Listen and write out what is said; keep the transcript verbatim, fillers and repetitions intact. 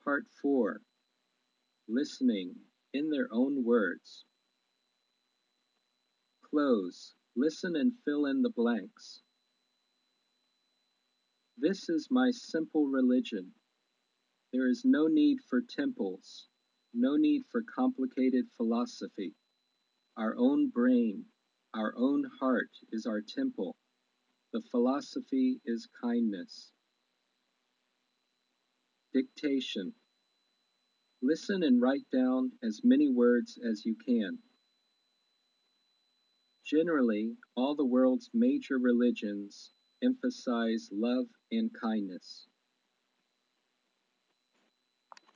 Part four. Listening in their own words. Close. Listen and fill in the blanks. This is my simple religion. There is no need for temples, no need for complicated philosophy. Our own brain, our own heart is our temple. The philosophy is kindness. Dictation. Listen and write down as many words as you can. Generally, all the world's major religions emphasize love and kindness.